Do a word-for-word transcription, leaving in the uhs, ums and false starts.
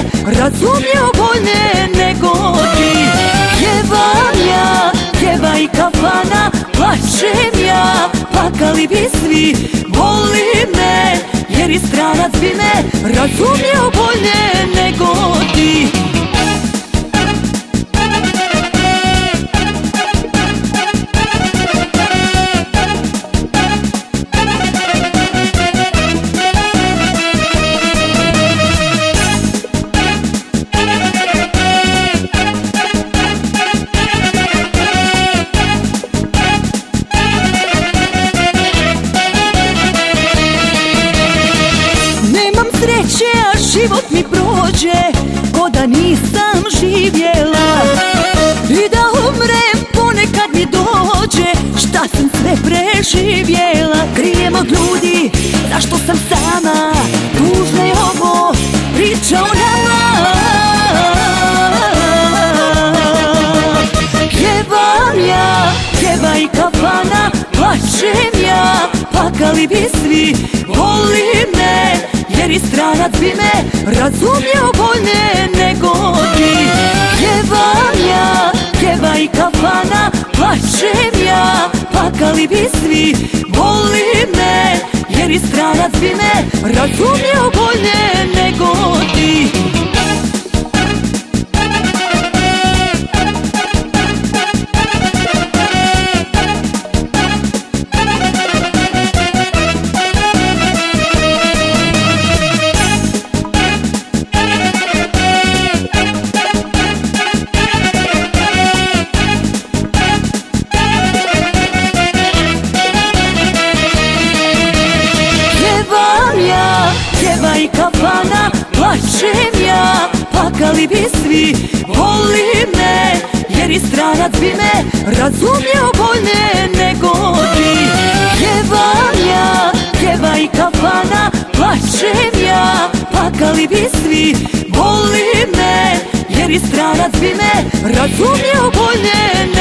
razumio bolje nego ti. Pjevam ja, pjeva i kafana, plačem ja, plakali bi svi. Voli me, jer i stranac bi me razumio bolje nego ti. A život mi prođe ko da nisam živjela, i da umrem ponekad mi dođe šta sam sve preživjela. Krijem od ljudi zašto sam sama, tužno je ovo priča o nama. Pjevam ja, pjeva i kafana, plačem ja, plakali bi svi. Voli me, jer i stranac bi me razumio bolje nego ti. Pjevam ja, pjeva i kafana, plačem ja, plakali bi svi. Voli me, jer i stranac bi me razumio bolje nego ti. Pjeva i kafana, plačem ja, plakali bi svi. Voli me, jer i stranac bi me razumio bolje nego ti. Pjevam ja, pjeva i kafana, plačem ja, plakali bi svi. Voli me, jer i stranac bi me razumio bolje